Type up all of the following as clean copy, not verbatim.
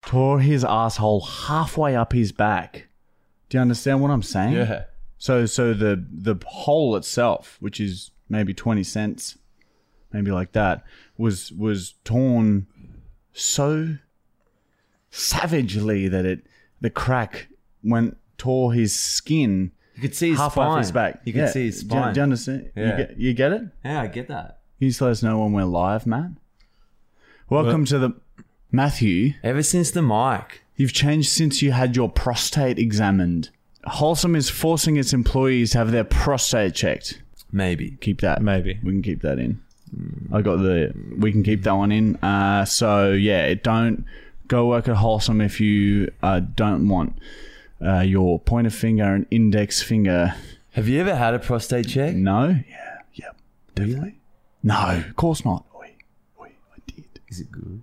tore his asshole halfway up his back. Do you understand what I'm saying? Yeah. So the hole itself, which is maybe 20 cents, maybe like that, was torn so savagely that the crack tore his skin. You could see his halfway up spine. his back. You could see his spine. Do you understand? Yeah. You get it? Yeah, I get that. Can you just let us know when we're live, Matt? Welcome to the... Matthew, Ever since the mic. you've changed since you had your prostate examined. Wholesome is forcing its employees to have their prostate checked. Maybe. Keep that. Maybe. We can keep that in. We can keep that one in. So, yeah, don't go work at Wholesome if you don't want your pointer finger and index finger. Have you ever had a prostate check? No? Yeah, definitely. Really? No, of course not. Oi, I did. Is it good?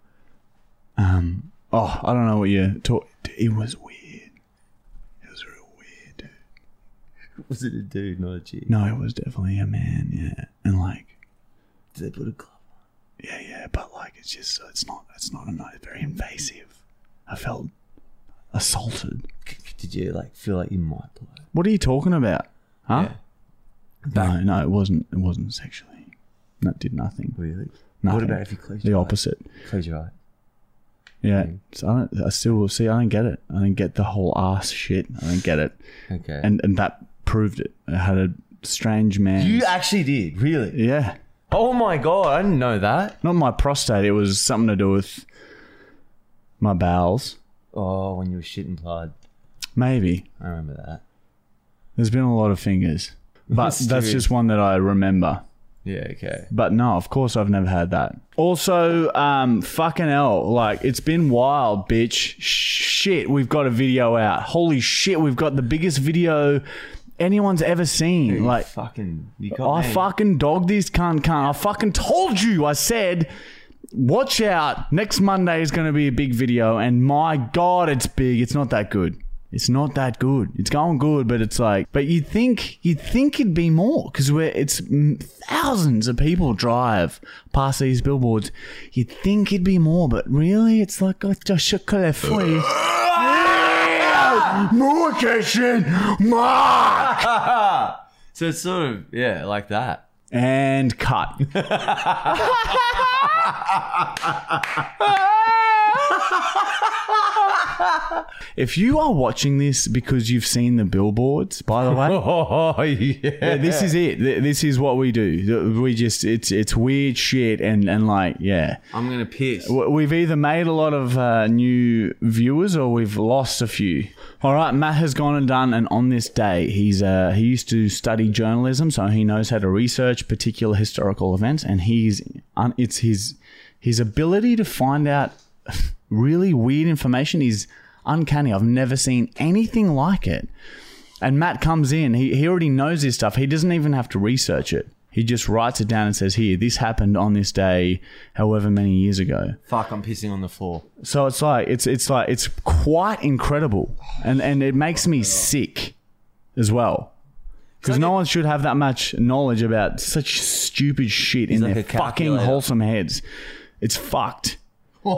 I don't know what you're talking. It was weird. It was real weird, dude. Was it a dude, not a chick? No, it was definitely a man, yeah. And like, Did they put a glove on? yeah, but like, it's not very invasive. I felt assaulted. Did you like feel like you might blow? What are you talking about? Huh? Yeah. No, it wasn't sexually. That did nothing. Really? Nothing. What about if you close The your opposite. eyes? Close your eyes. Yeah. So I don't get it. I don't get the whole ass shit. I don't get it. Okay. And that proved it. I had a strange man. You actually did? Really? Yeah. Oh my God, I didn't know that. Not my prostate. It was something to do with my bowels. Oh, when you were shitting blood. Maybe. I remember that. There's been a lot of fingers. But that's Mysterious. just one that I remember. Yeah, okay. But no, of course I've never had that. Also, fucking hell, like, it's been wild, bitch. Shit, we've got a video out. Holy shit, we've got the biggest video anyone's ever seen. Dude, like, you got I me. fucking dogged this cunt. I fucking told you. I said, watch out. Next Monday is going to be a big video. And my God, it's big. It's not that good. It's not that good. It's going good, but it's like, but you'd think it'd be more because it's thousands of people drive past these billboards. You'd think it'd be more, but really, it's like just a chocolate free. More question, Mark. So it's sort of, yeah, like that. And cut. If you are watching this because you've seen the billboards, by the way, Oh, yeah. this is it. This is what we do. We just, it's weird shit and like, yeah. I'm going to piss. We've either made a lot of new viewers or we've lost a few. All right, Matt has gone and done, and on this day, he used to study journalism, so he knows how to research particular historical events, and it's his ability to find out really weird information is uncanny. I've never seen anything like it. And Matt comes in, he already knows this stuff. He doesn't even have to research it. He just writes it down and says, here, this happened on this day, however many years ago. Fuck, I'm pissing on the floor. So it's like, it's quite incredible. And it makes me sick as well. Because no one should have that much knowledge about such stupid shit in like their a fucking calculator. wholesome heads. It's fucked. Have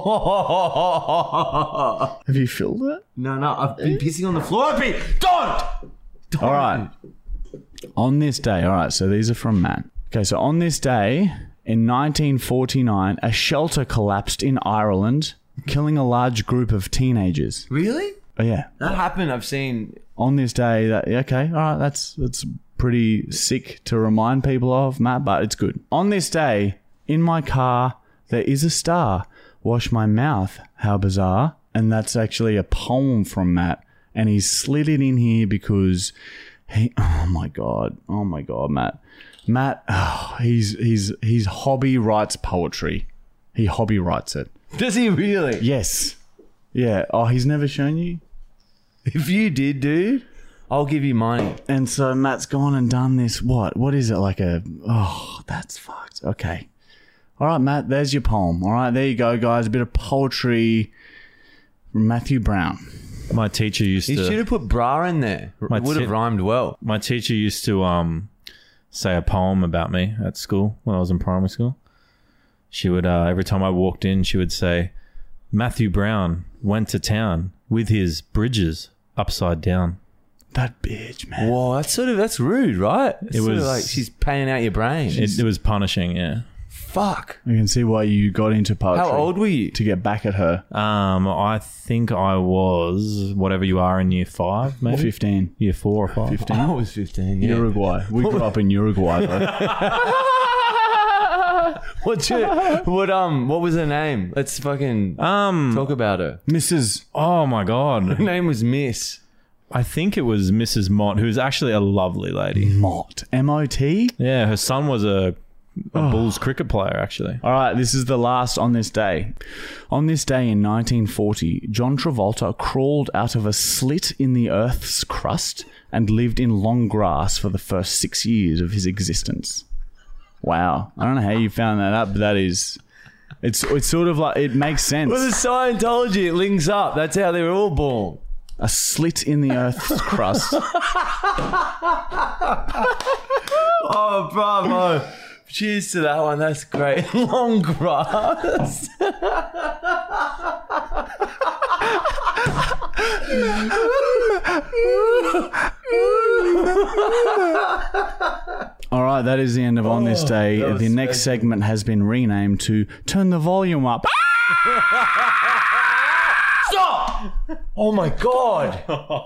you filled it? No, I've been pissing on the floor. Don't! All right. On this day, all right, so these are from Matt. Okay, so on this day, in 1949, a shelter collapsed in Ireland, killing a large group of teenagers. Really? Oh, yeah. That happened. I've seen. On this day, okay, all right, that's pretty sick to remind people of, Matt, but it's good. On this day, in my car, there is a star. Wash my mouth, how bizarre. And that's actually a poem from Matt, and he's slid it in here because oh my god, Matt, he's hobby writes poetry. He hobby writes it. Does he really? Yes. Yeah. Oh, he's never shown you? If you did, dude, I'll give you money. And so Matt's gone and done this. What is it like that's fucked. Okay. All right, Matt, there's your poem. All right, there you go, guys. A bit of poetry from Matthew Brown. My teacher used You should to. have put bra in there. It would have rhymed well. My teacher used to say a poem about me at school when I was in primary school. She would every time I walked in, she would say, "Matthew Brown, went to town with his bridges upside down. That bitch, man. Whoa, that's rude, right? It was- sort of like she's paying out your brain. It was punishing, yeah. Fuck. You can see why you got into poetry. How old were you? To get back at her. I think I was whatever you are in year 5, maybe 15. year 4 or 5. 15. I was 15, yeah. Uruguay. We grew up in Uruguay, though. What was her name? Let's fucking talk about her. Mrs. Oh my god, Her name was Miss. I think it was Mrs. Mott, who's actually a lovely lady. Mott. M-O-T? Yeah, her son was a Bulls cricket player, actually. All right, this is the last on this day. On this day in 1940, John Travolta crawled out of a slit in the Earth's crust and lived in long grass for the first 6 years of his existence. Wow. I don't know how you found that up, but that is... It's sort of like... It makes sense. Well, the Scientology, it links up. That's how they were all born. A slit in the Earth's crust. Oh, bravo. Cheers to that one. That's great. Long grass. All right, that is the end of On This Day. that was The next special. segment has been renamed to Turn the Volume Up. Stop! Oh, my God.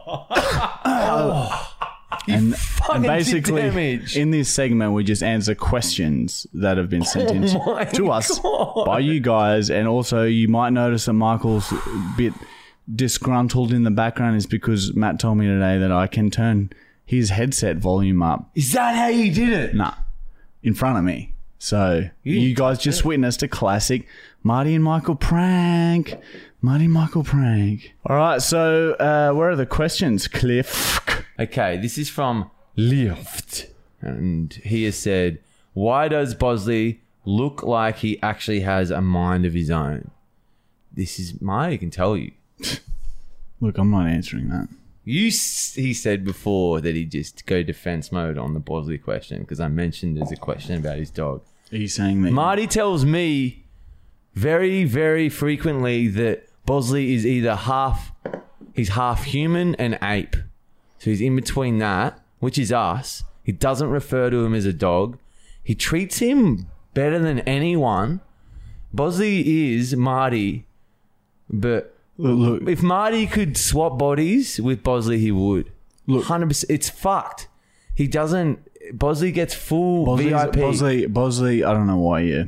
And fucking did basically, damage. in this segment, we just answer questions that have been sent in my to us God. by you guys. And also, you might notice that Michael's a bit disgruntled in the background is because Matt told me today that I can turn his headset volume up. Is that how you did it? Nah, in front of me. So you guys just witnessed a classic Marty and Michael prank. Marty and Michael prank. All right, so where are the questions, Cliff? Okay, this is from Lift. And he has said, why does Bosley look like he actually has a mind of his own? This is Marty can tell you. Look, I'm not answering that. He said before that he'd just go defense mode on the Bosley question because I mentioned there's a question about his dog. Are you saying that? Marty tells me very, very frequently that Bosley is either half human and ape. So he's in between that, which is us. He doesn't refer to him as a dog. He treats him better than anyone. Bosley is Marty, but Look, if Marty could swap bodies with Bosley, he would. Look. 100%. It's fucked. He doesn't. Bosley gets full VIP. Bosley, I don't know why, yeah.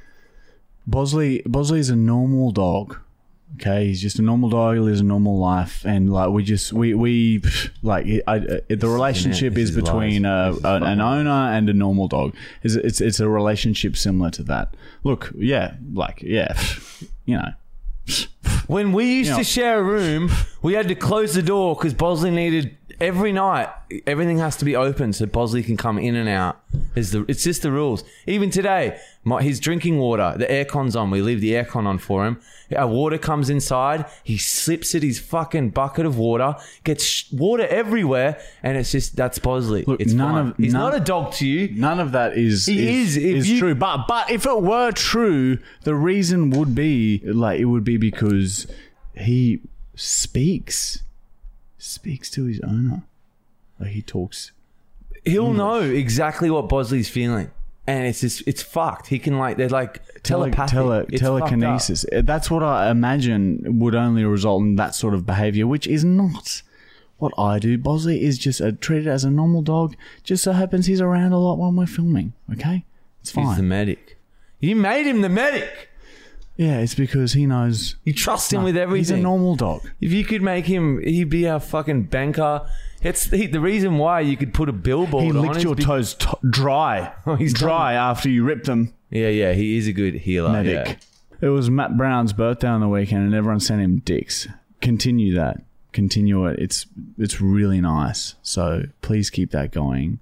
Bosley's a normal dog. Okay, he's just a normal dog. He lives a normal life, and like we like the relationship This is is between lies. an owner and a normal dog. It's a relationship similar to that. Look, yeah, you know. When we used Yeah. to share a room, we had to close the door because Bosley needed every night. Everything has to be open so Bosley can come in and out. It's just the rules. Even today, his drinking water, the aircon's on. We leave the aircon on for him. Our water comes inside. He slips at his fucking bucket of water, gets water everywhere, and it's just that's Bosley. Look, it's fine. He's not a dog to you. None of that is He is, if you- true. But if it were true, the reason would be because he speaks to his owner. Like he talks. He'll know exactly what Bosley's feeling. And it's fucked. He can they're like telepathic. It's telekinesis. That's what I imagine would only result in that sort of behavior, which is not what I do. Bosley is just treated as a normal dog. Just so happens he's around a lot when we're filming. Okay, it's He's the fine. medic. You made him the medic. Yeah, it's because he knows. You trust him with everything. He's a normal dog. If you could make him, he'd be our fucking banker. The reason why you could put a billboard He on licked is your toes dry. He's dry after you ripped them. Yeah, he is a good healer. Medic. Yeah. It was Matt Brown's birthday on the weekend, and everyone sent him dicks. Continue that. Continue it. It's really nice. So please keep that going.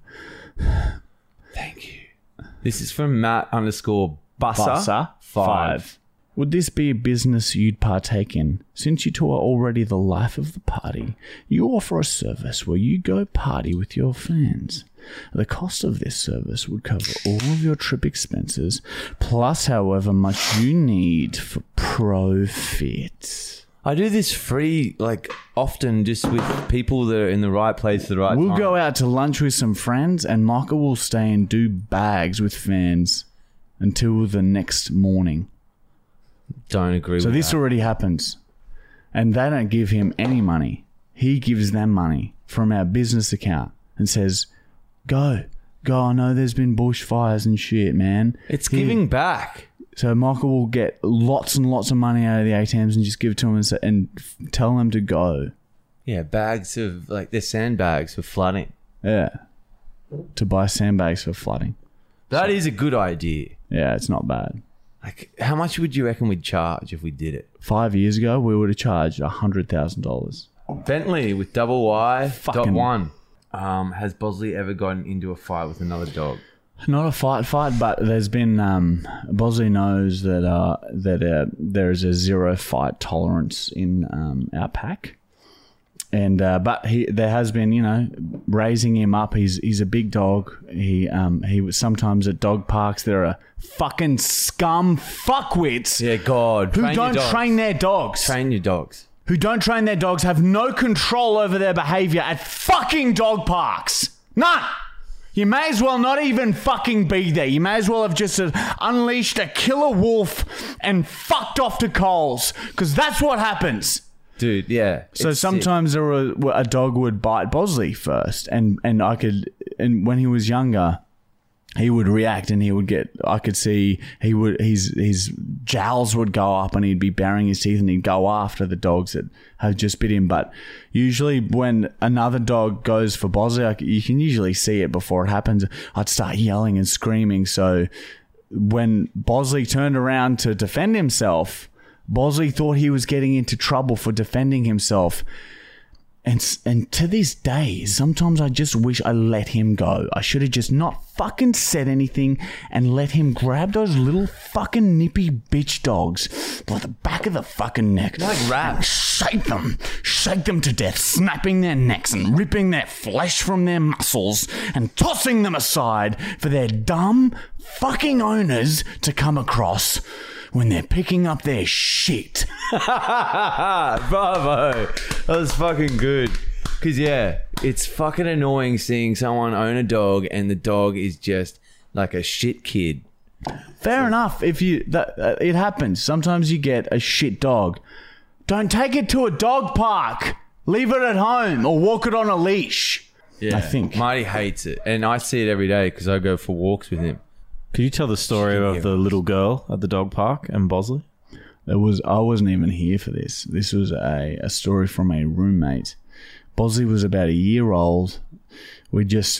Thank you. This is from Matt_Busser. Busser 5. Would this be a business you'd partake in? Since you two are already the life of the party, you offer a service where you go party with your fans. The cost of this service would cover all of your trip expenses, plus however much you need for profit. I do this free, like, often just with people that are in the right place at the right We'll time. go out to lunch with some friends, and Michael will stay and do bags with fans until the next morning. Don't agree So with this that. already happens. And they don't give him any money. He gives them money from our business account and says, go. I know there's been bushfires and shit, man. It's Here." giving back. So Michael will get lots and lots of money out of the ATMs and just give it to them and tell them to go. Yeah, bags of, like, they're sandbags for flooding. Yeah. To buy sandbags for flooding. That is a good idea. Yeah, it's not bad. Like, how much would you reckon we'd charge if we did it? 5 years ago, we would have charged $100,000. Bentley with double Y Fucking- dot one. Has Bosley ever gotten into a fight with another dog? Not a fight, but there's been Bosley knows that there is a zero fight tolerance in our pack, and but there has been raising him up. He's a big dog. He was sometimes at dog parks. There are fucking scum fuckwits Yeah, God. who Train your don't dogs. train their dogs. Train your dogs. Who don't train their dogs, have no control over their behavior at fucking dog parks. None. You may as well not even fucking be there. You may as well have just unleashed a killer wolf and fucked off to Coles, because that's what happens. Dude, yeah. So it's sometimes a dog would bite Bosley first, and when he was younger, he would react, and I could see his jowls would go up, and he'd be baring his teeth, and he'd go after the dogs that have just bit him. But usually when another dog goes for Bosley, you can usually see it before it happens. I'd start yelling and screaming. So when Bosley turned around to defend himself, Bosley thought he was getting into trouble for defending himself. And to this day, sometimes I just wish I let him go. I should have just not fucking said anything and let him grab those little fucking nippy bitch dogs by the back of the fucking neck. Like rats. And shake them to death, snapping their necks and ripping their flesh from their muscles and tossing them aside for their dumb fucking owners to come across when they're picking up their shit. Bravo. That was fucking good. Because, yeah, it's fucking annoying seeing someone own a dog and the dog is just like a shit kid. Fair enough. If it happens. Sometimes you get a shit dog. Don't take it to a dog park. Leave it at home or walk it on a leash. Yeah. I think. Marty hates it. And I see it every day because I go for walks with him. Could you tell the story of the little girl at the dog park and Bosley? I wasn't even here for this. This was a story from a roommate. Bosley was about a year old. We just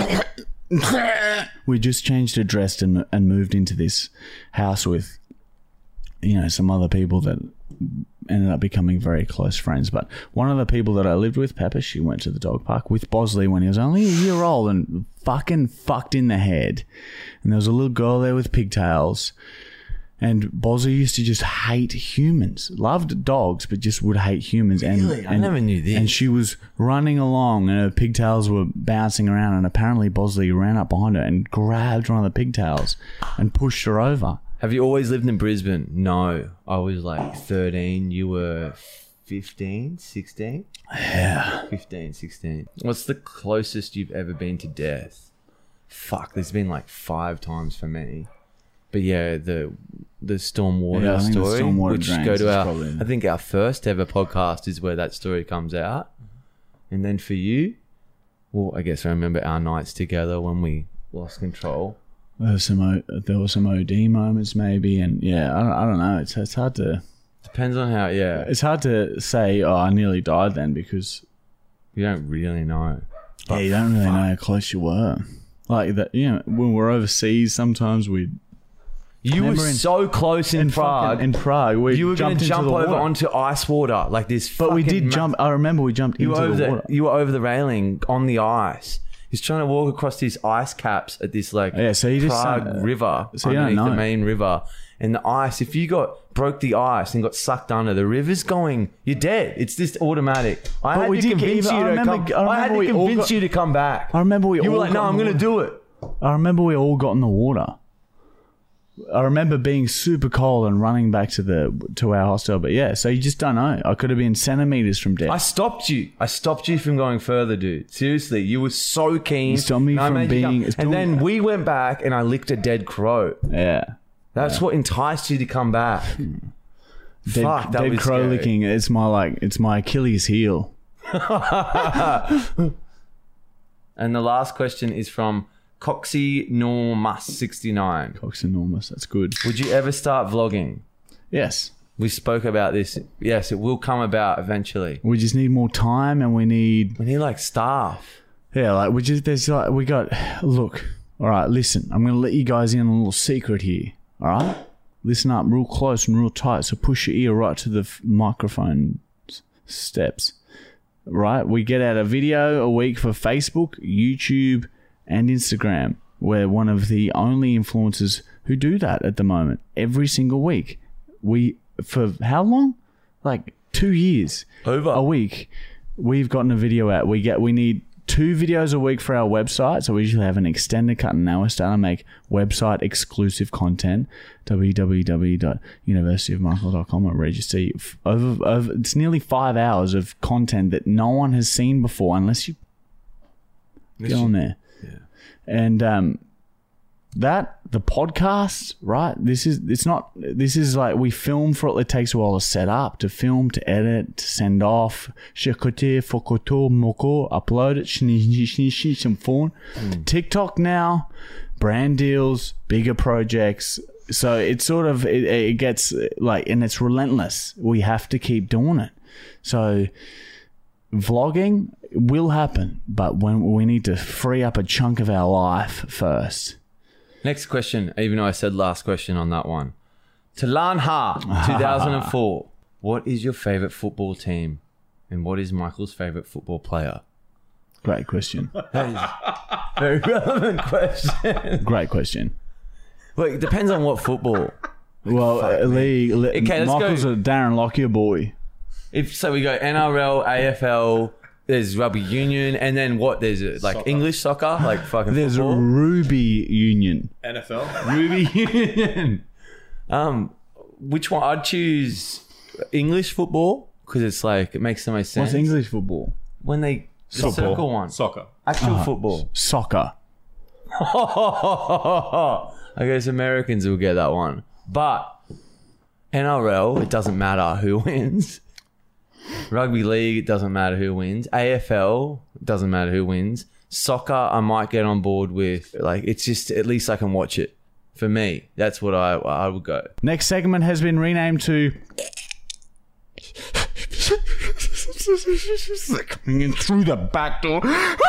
changed address and moved into this house with some other people that ended up becoming very close friends. But one of the people that I lived with, Pepper, she went to the dog park with Bosley when he was only a year old and fucking fucked in the head. And there was a little girl there with pigtails. And Bosley used to just hate humans. Loved dogs, but just would hate humans. Really? I never knew this. And she was running along and her pigtails were bouncing around, and apparently Bosley ran up behind her and grabbed one of the pigtails and pushed her over. Have you always lived in Brisbane? No. I was like 13. You were 15, 16? Yeah. 15, 16. What's the closest you've ever been to death? Fuck, there's been like 5 times for me. But yeah, the stormwater Yeah, I think the story, stormwater which drains go is to our, probably- I think our first ever podcast is where that story comes out. And then for you, well, I guess I remember our nights together when we lost control. There were some OD moments maybe, and yeah, I don't know. It's hard to Depends on how, yeah. it's hard to say. Oh, I nearly died then, because You don't really know. yeah, you don't really know how close you were. Like that, when we're overseas, sometimes we You were Remember so close in Prague. In Prague, we You were going jumped to jump into the over water. onto ice water like this. But we fucking did jump. I remember we jumped You into were, the water. you were over the railing on the ice. He's trying to walk across these ice caps at this like Yeah, so you just Prague river so you don't underneath the know. main river. And the ice, if you broke the ice and got sucked under, the river's going, you're dead. It's just automatic. I But had we to did get convince even- you I to remember- come. I I had remember to we all convince got- you to come back. I remember we You all were like, no, got I'm in the going to water. do it. I remember we all got in the water. I remember being super cold and running back to our hostel. But yeah, so you just don't know. I could have been centimeters from death. I stopped you. I stopped you from going further, dude. Seriously, you were so keen. You stopped me and I from made you being- come. And then we went back, and I licked a dead crow. Yeah. That's what enticed you to come back. Fuck, that Dead was crow scary. licking. It's my Achilles heel. And the last question is from Coxie Normus 69. Cox enormous. That's good. Would you ever start vlogging? Yes. We spoke about this. Yes, it will come about eventually. We just need more time, and we need We need like staff. yeah, like we got. Look, all right. Listen, I'm gonna let you guys in on a little secret here. All right, listen up, real close and real tight. So push your ear right to the microphone steps. Right, we get out a video a week for Facebook, YouTube, and Instagram. We're one of the only influencers who do that at the moment. Every single week, for how long? Like 2 years. Over. A week, we've gotten a video out. We need 2 videos a week for our website. So we usually have an extended cut, and now we're starting to make website exclusive content. www.universityofmichael.com and register. Over it's nearly 5 hours of content that no one has seen before, unless you get on there. Yeah. And the podcast, right? This is like we film for it. It takes a while to set up, to film, to edit, to send off. Upload it. Some phone. TikTok now, brand deals, bigger projects. So it's sort of it gets like, and it's relentless. We have to keep doing it. So vlogging will happen, but when we need to free up a chunk of our life first. Next question, even though I said last question on that one. Talanha, 2004. What is your favourite football team? And what is Michael's favourite football player? Great question. That is a very relevant question. Great question. Look, it depends on what football. Well, Okay, let's Michael's go. a Darren Lockyer boy. If so, we go NRL, AFL. There's rugby union, and then what? There's like Soccer. English soccer, like fucking There's a football. Ruby Union. NFL. Ruby union. Which one? I'd choose English football because it's like it makes the most sense. What's English football? When they the Football. circle one, Soccer. actual football. Soccer. I guess Americans will get that one, but NRL, it doesn't matter who wins. Rugby league, it doesn't matter who wins. AFL, it doesn't matter who wins. Soccer, I might get on board with. Like, it's just at least I can watch it. For me, that's what I would go. Next segment has been renamed to coming in through the back door.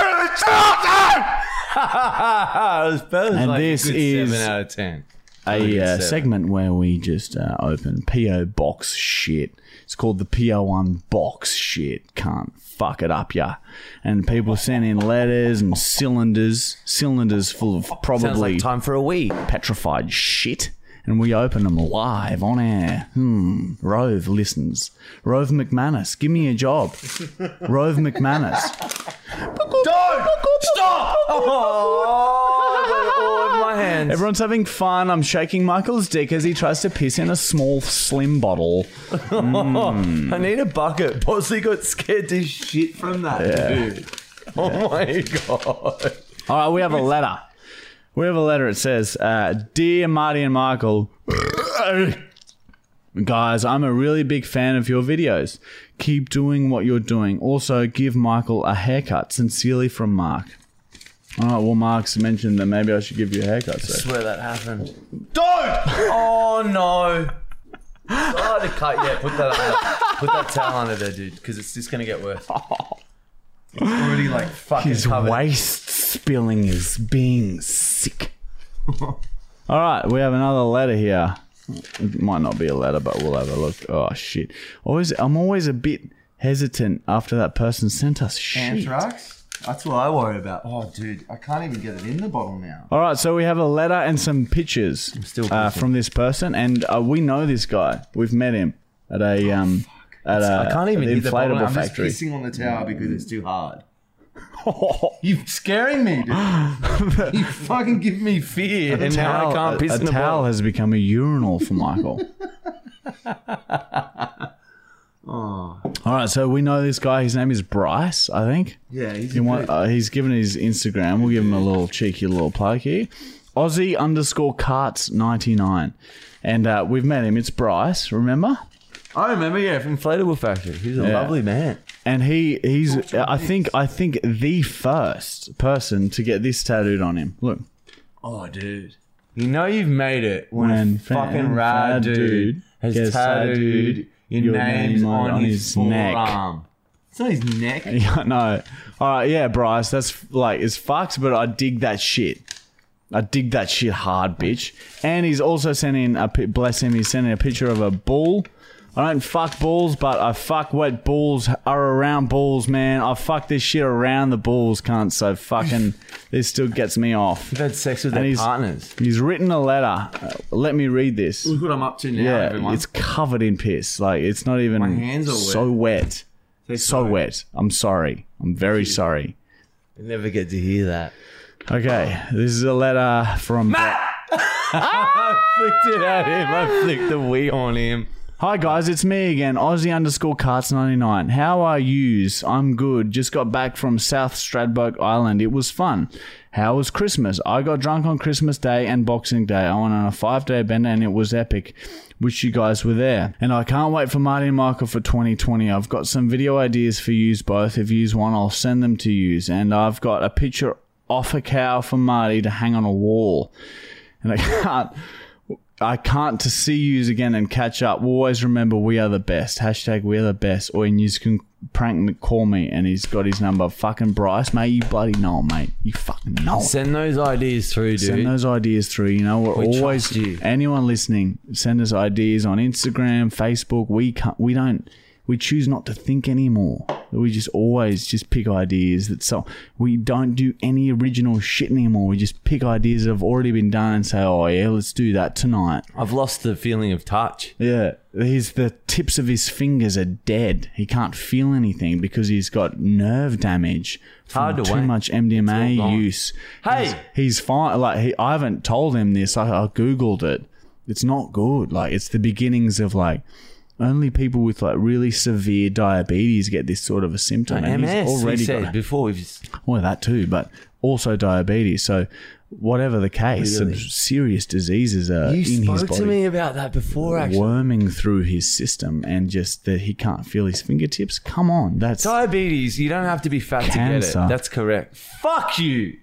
And this is 7 out of 10. a 7. segment where we just open PO box shit. It's called the PO1 box shit. Can't fuck it up, ya. And people send in letters and cylinders full of Sounds probably like time for a wee. petrified shit. And we open them live on air. Rove listens. Rove McManus, give me a job. Rove McManus. Don't stop! Oh, I got it all in my hands. Everyone's having fun. I'm shaking Michael's dick as he tries to piss in a small, slim bottle. I need a bucket. Bosley got scared to shit from that, dude. Oh my god. All right, we have a letter. It says, Dear Marty and Michael, guys, I'm a really big fan of your videos. Keep doing what you're doing. Also, give Michael a haircut. Sincerely from Mark. All right, well, Mark's mentioned that maybe I should give you a haircut. I So. swear that happened. Don't! Oh no. Oh, to cut. Yeah, put that towel under there, dude, because it's just gonna get worse. It's already like fucking His covered. waist spilling is being sick. All right, we have another letter here. It might not be a letter, but we'll have a look. Oh, shit. I'm always a bit hesitant after that person sent us shit. Anthrax? That's what I worry about. Oh, dude, I can't even get it in the bottle now. All right, so we have a letter and some pictures still from this person, and we know this guy. We've met him at a I can't even an hit the bottle. inflatable I'm factory. just pissing on the towel because it's too hard. You're scaring me, dude. You fucking give me fear, and now I can't piss in a a towel bottle. has become a urinal for Michael. Oh. All right, so we know this guy. His name is Bryce, I think. Yeah, he's He's given his Instagram. We'll give him a little cheeky little plug here. Aussie_Carts99. And we've met him. It's Bryce, remember? I remember, yeah, from Inflatable Factory. He's a lovely man. And he's I think the first person to get this tattooed on him. Look. Oh, dude. You know you've made it when When a fucking fan rad dude has gets tattooed your name on his neck. forearm. It's on his neck. Yeah, no. All right, yeah, Bryce, that's like, it's fucked, but I dig that shit. I dig that shit hard, bitch. And he's also sending bless him, he's sending a picture of a bull. I don't fuck bulls, but I fuck what bulls are around bulls, man. I fuck this shit around the bulls, cunt. So fucking, this still gets me off. You've had sex with And their he's- partners. He's written a letter. Let me read this. Look what I'm up to now, Yeah, everyone. it's covered in piss. Like, it's not even My hands are wet. so wet. Say So sorry. wet. I'm sorry. I'm very sorry. I never get to hear that. Okay, this is a letter from... I flicked it at him. I flicked the wee on him. Hi guys, it's me again, Aussie_Carts99. How are yous? I'm good. Just got back from South Stradbroke Island. It was fun. How was Christmas? I got drunk on Christmas Day and Boxing Day. I went on a 5-day bender and it was epic. Wish you guys were there. And I can't wait for Marty and Michael for 2020. I've got some video ideas for yous both. If yous want, I'll send them to yous. And I've got a picture off a cow for Marty to hang on a wall. And I can't to see yous again and catch up. We'll always remember we are the best. # we are the best. Or yous can call me, and he's got his number. Fucking Bryce, mate. You bloody know him, mate. You fucking know him. Send those ideas through, dude. Send those ideas through. You know, we're We always trust you. anyone listening. Send us ideas on Instagram, Facebook. We choose not to think anymore. We just always just pick ideas we don't do any original shit anymore. We just pick ideas that have already been done and say, oh yeah, let's do that tonight. I've lost the feeling of touch. Yeah, the tips of his fingers are dead. He can't feel anything because he's got nerve damage Hard from to too wait. much It's all MDMA gone. use. Hey! he's fine. Like I haven't told him this. I googled it. It's not good. Like it's the beginnings of like only people with like really severe diabetes get this sort of a symptom. And MS, he's already we said got before. well, that too, but also diabetes. So whatever the case, Really? some serious diseases are You in his spoke body. to me about that before, actually. Worming through his system and just that he can't feel his fingertips. Come on, that's Diabetes, you don't have to be fat to Cancer. get it. That's correct. Fuck you.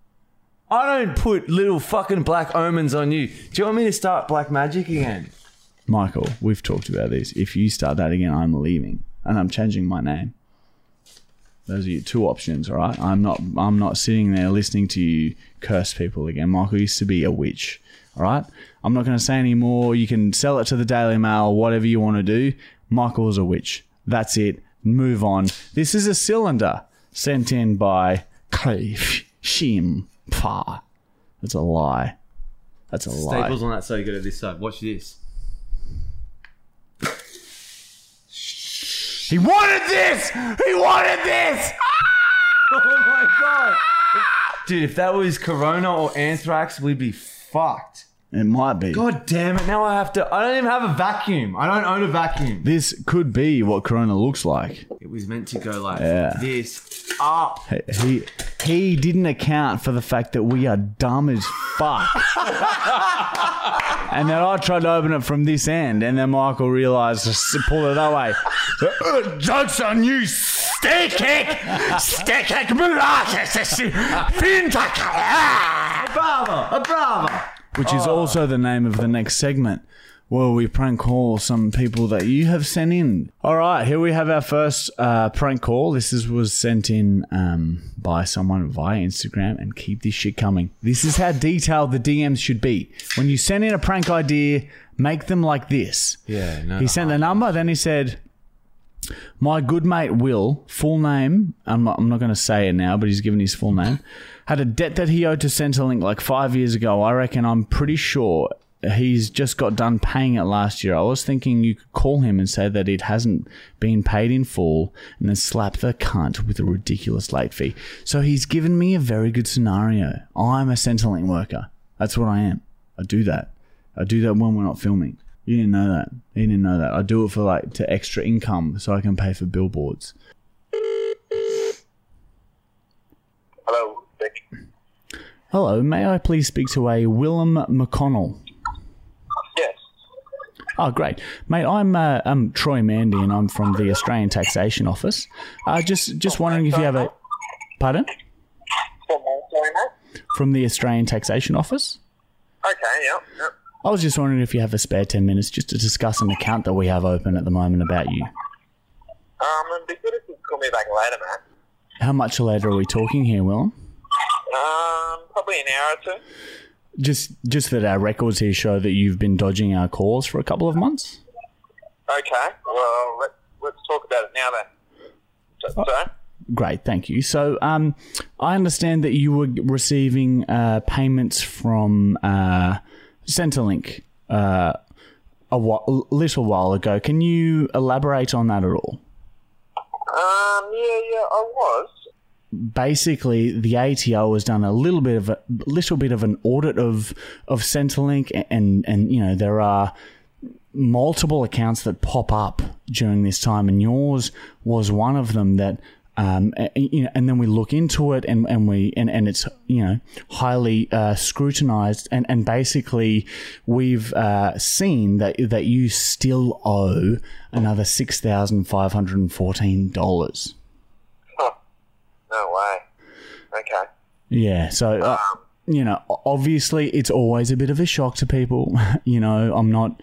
I don't put little fucking black omens on you. Do you want me to start black magic again? Michael. We've talked about this. If you start that again, I'm leaving and I'm changing my name. Those are your two options, all right? I'm not sitting there listening to you curse people again. Michael used to be a witch, all right? I'm not going to say any more. You can sell it to the Daily Mail, whatever you want to do. Michael's a witch. That's it. Move on. This is a cylinder sent in by Clive Shim Pa. That's a lie. That's a lie. Staples on that so you go to this side. Watch this. He wanted this! He wanted this! Oh my god. Dude, if that was corona or anthrax, we'd be fucked. It might be. God damn it. Now I don't even have a vacuum. I don't own a vacuum. This could be what Corona looks like. It was meant to go like Yeah. this up. He didn't account for the fact that we are dumb as fuck. And then I tried to open it from this end, and then Michael realised to pull it that way. Joke's on you, stick-kick! Stick-kick! A bravo. Which is also the name of the next segment, where we prank call some people that you have sent in. All right, here we have our first prank call. This was sent in by someone via Instagram, and keep this shit coming. This is how detailed the DMs should be. When you send in a prank idea, make them like this. Yeah, no. He sent the number, then he said, my good mate Will, full name, I'm not going to say it now, but he's given his full name, had a debt that he owed to Centrelink like 5 years ago. I reckon I'm pretty sure he's just got done paying it last year. I was thinking you could call him and say that it hasn't been paid in full and then slap the cunt with a ridiculous late fee. So he's given me a very good scenario. I'm a Centrelink worker. That's what I am. I do that. I do that when we're not filming. You didn't know that. He didn't know that. I do it for to extra income so I can pay for billboards. Hello, Vic. Hello, may I please speak to a Willem McConnell? Yes. Oh, great. Mate, I'm Troy Mandy and I'm from the Australian Taxation Office. Just wondering if you have a... Pardon? From where, sorry, mate? From the Australian Taxation Office? Okay, yep. I was just wondering if you have a spare 10 minutes just to discuss an account that we have open at the moment about you. It'd be good if you could call me back later, mate. How much later are we talking here, Willem? Probably an hour or two. Just that our records here show that you've been dodging our calls for a couple of months. Okay, well, let's talk about it now then. So? Great, thank you. So I understand that you were receiving payments from Centrelink a little while ago. Can you elaborate on that at all? Yeah, I was. Basically, the ATO has done a little bit of an audit of Centrelink, and you know there are multiple accounts that pop up during this time, and yours was one of them that. You know, and then we look into it, and it's highly scrutinized, and basically we've seen that you still owe another $6,514. Huh. No way. Okay. Yeah. So obviously it's always a bit of a shock to people. I'm not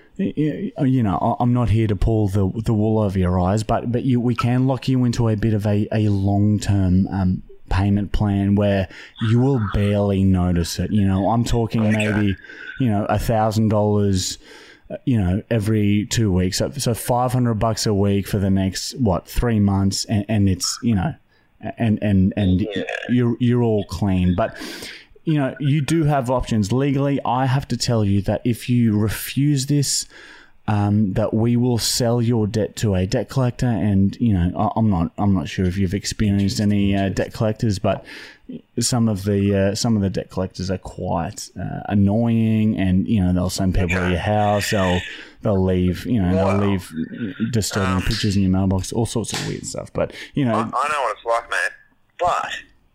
here to pull the wool over your eyes, but we can lock you into a bit of a long-term payment plan where you will barely notice it. I'm talking maybe, $1,000, every 2 weeks. So $500 a week for the next, 3 months. And it's, and you're all clean. But, you do have options. Legally, I have to tell you that if you refuse this, that we will sell your debt to a debt collector. And, I'm not sure if you've experienced any debt collectors, but some of the debt collectors are quite annoying, and, they'll send people to your house. They'll leave, they'll leave disturbing pictures in your mailbox, all sorts of weird stuff. But, I know what it's like, man. But,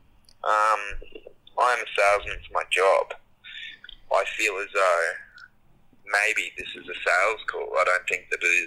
I'm a salesman for my job. I feel as though maybe this is a sales call. I don't think that it is.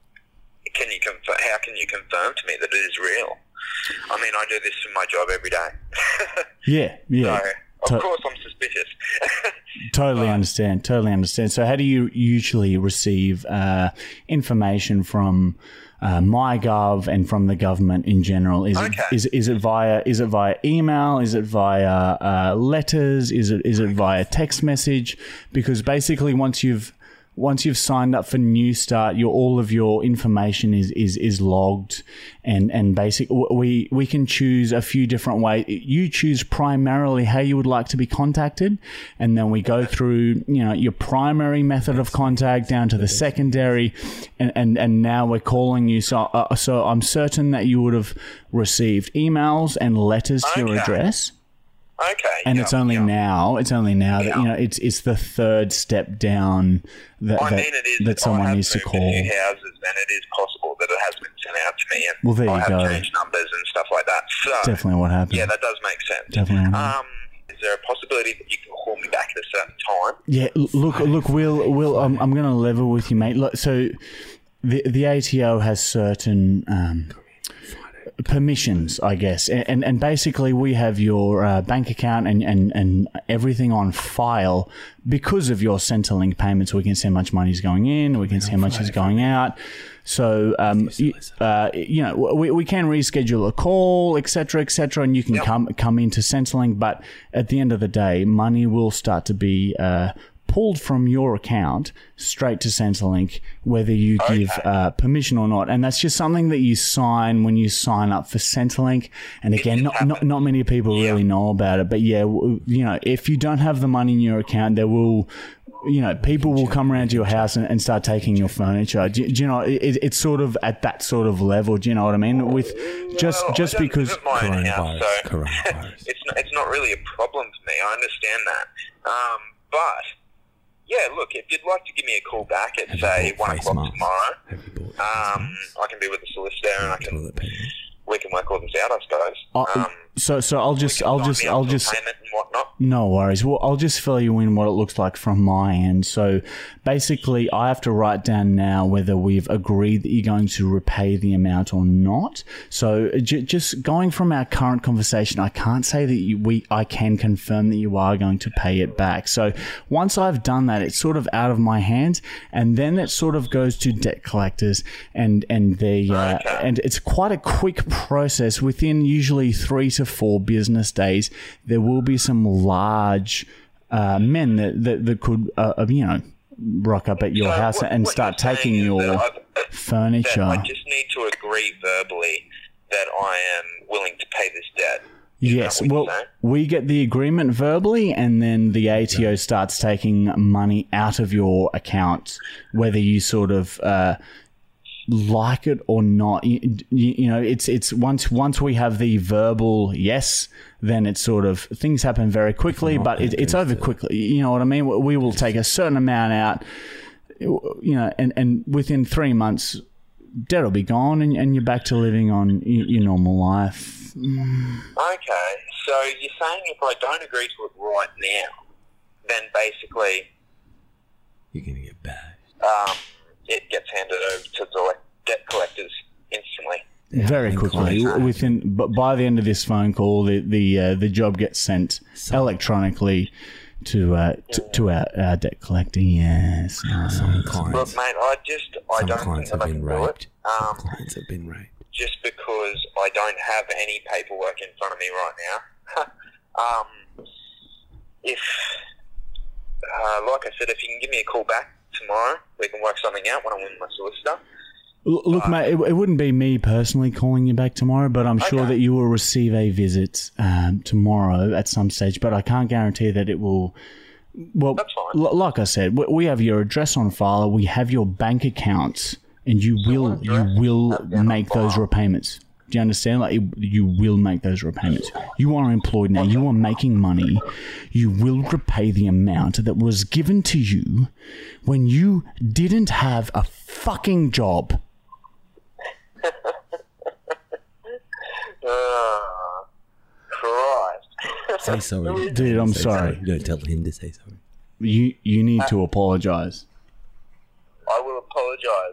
How can you confirm to me that it is real? I mean, I do this for my job every day. Yeah. So, of course I'm suspicious. Totally understand. So how do you usually receive information from MyGov and from the government in general? Is it via email? Is it via letters? Is it via text message? Because basically once you've signed up for New Start, all of your information is logged, and basically we can choose a few different ways. You choose primarily how you would like to be contacted, and then we go through your primary method of contact down to the secondary, and now we're calling you. So I'm certain that you would have received emails and letters to your address. Okay. And it's only now that it's the third step down that someone needs to call. New houses, and it is possible that it has been sent out to me. And well, there you go. Changed numbers and stuff like that. So definitely what happened. Yeah, that does make sense. Definitely. Is there a possibility that you can call me back at a certain time? Yeah. Look, Will, I'm going to level with you, mate. Look, so the ATO has certain permissions, I guess, and basically we have your bank account and everything on file because of your Centrelink payments. We can see how much money is going in, we can see how much is going out. So we can reschedule a call, etc., and you can come into Centrelink. But at the end of the day, money will start to be pulled from your account straight to Centrelink, whether you give permission or not. And that's just something that you sign when you sign up for Centrelink. And again, not many people really know about it. But yeah, if you don't have the money in your account, there will people will come around to your house and start taking your furniture. Do you know, it's sort of at that sort of level. Do you know what I mean? With just because Coronavirus. It's not really a problem for me. I understand that. But yeah, look, if you'd like to give me a call back at say 1 o'clock tomorrow, I can be with the solicitor and we can work all this out, I suppose. So I'll just payment and whatnot. No worries. Well, I'll just fill you in what it looks like from my end. So basically, I have to write down now whether we've agreed that you're going to repay the amount or not. So just going from our current conversation, I can't say that I can confirm that you are going to pay it back. So once I've done that, it's sort of out of my hands, and then it sort of goes to debt collectors, and it's quite a quick process. Within usually 3 to 4 business days, there will be some large men that could rock up at your house and start taking your furniture. I just need to agree verbally that I am willing to pay this debt. Yes, well, we get the agreement verbally, and then the ATO starts taking money out of your account, whether you sort of like it or not. It's once we have the verbal yes, then it's sort of things happen very quickly, but it's over quickly. You know what I mean? We will take a certain amount out, and within 3 months, debt will be gone, and you're back to living on your normal life. Okay, so you're saying if I don't agree to it right now, then basically You're going to get bashed. It gets handed over to the debt collectors instantly. Very quickly, by the end of this phone call, the job gets sent electronically to our debt collector. Yes. Some clients. Look, mate, I don't think that I can do it. Some clients have been raped. Just because I don't have any paperwork in front of me right now. If, like I said, if you can give me a call back tomorrow, we can work something out when I'm with my solicitor. Look, mate, it wouldn't be me personally calling you back tomorrow, but I'm sure that you will receive a visit tomorrow at some stage, but I can't guarantee that it will. Well, that's fine. Like I said, we have your address on file, we have your bank accounts, and you will make those repayments. Do you understand? Like, you will make those repayments. You are employed now. You are making money. You will repay the amount that was given to you when you didn't have a fucking job. Christ. Say sorry. Dude, I'm sorry. Don't tell him to say sorry. You need to apologise. I will apologise.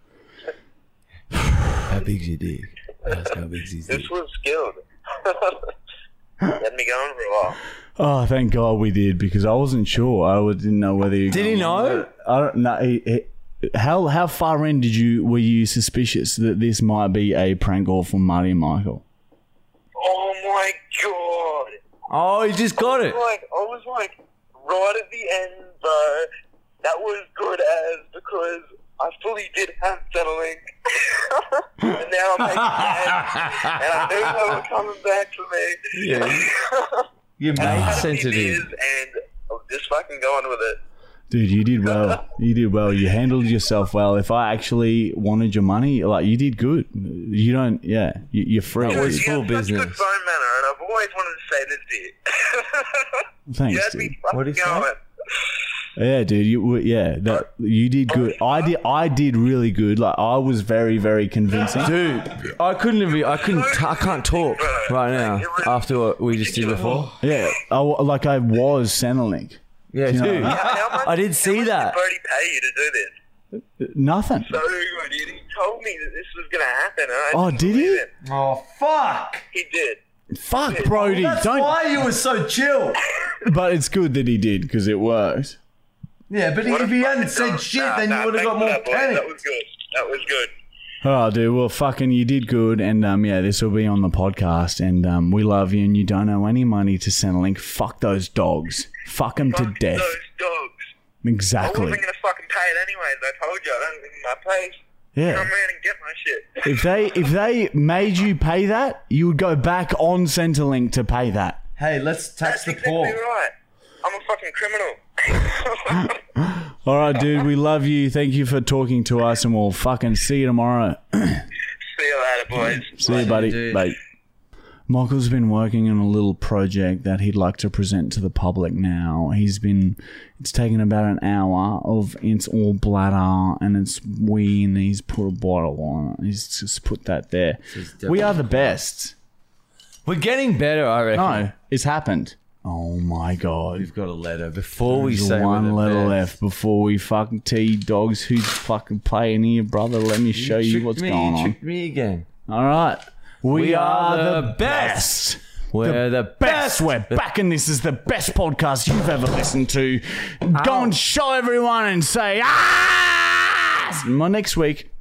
How big's your dick? Ask how big's his dick. This was skilled. Let me go on for a while. Oh, thank God we did, because I wasn't sure. I didn't know whether you... Did he know? I don't know. How far in were you suspicious that this might be a prank call from Marty and Michael? Oh my God. Oh, he just got it. I was like, right at the end, though, that was good as, because I fully did have Centrelink. And now I'm making ads, and I knew they were coming back for me. Yeah. You're made sensitive. And I'm just fucking going with it. Dude, you did well. You did well. You handled yourself well. If I actually wanted your money, like, you did good. You don't, you're free. That was full business. You have such good phone manner, and I've always wanted to say this to you. Thanks, you had dude. me fucking What did he say? going. Yeah, dude. You did good. I did really good. Like, I was very, very convincing. Dude, I can't talk right now after what we just did before. Yeah, I was Centrelink. Yeah, You know, dude. How much, I did see that. Did Brody pay you to do this? Nothing. So good. He told me that this was going to happen. And I Oh, didn't did believe he? it. Oh, fuck. He did. Fuck, Brody. Don't. Why you were so chill. But it's good that he did, because it worked. Yeah, but if he hadn't said shit, then you would have got more That panic. was good. That was good. Oh, dude. Well, fucking, you did good, and this will be on the podcast, and we love you, and you don't owe any money to Centrelink. Fuck those dogs. Fuck them to Fuck death. those dogs. I Exactly. wasn't going to fucking pay it anyways. I told you. I don't live in my place. Yeah. Come around and get my shit. If they made you pay that, you would go back on Centrelink to pay that. Hey, let's tax That's the exactly poor. right. I'm a fucking criminal. All right, dude. We love you. Thank you for talking to us, and we'll fucking see you tomorrow. See you later, boys. See you, buddy. dude. Bye. Michael's been working on a little project that he'd like to present to the public now. It's taken about an hour it's all bladder and it's wee, and he's put a bottle on it. He's just put that there. We are the best. We're getting better, I reckon. No, it's happened. Oh my God. We've got a letter before we There's say one we're the letter best. left before we fucking T-Dogs. Who's fucking playing here, brother? Let me show you what's going on. Tricked me again. All right. We are the the best. We're the best. We're back, and this is the best podcast you've ever listened to. Go and show everyone and say, ah! Next week.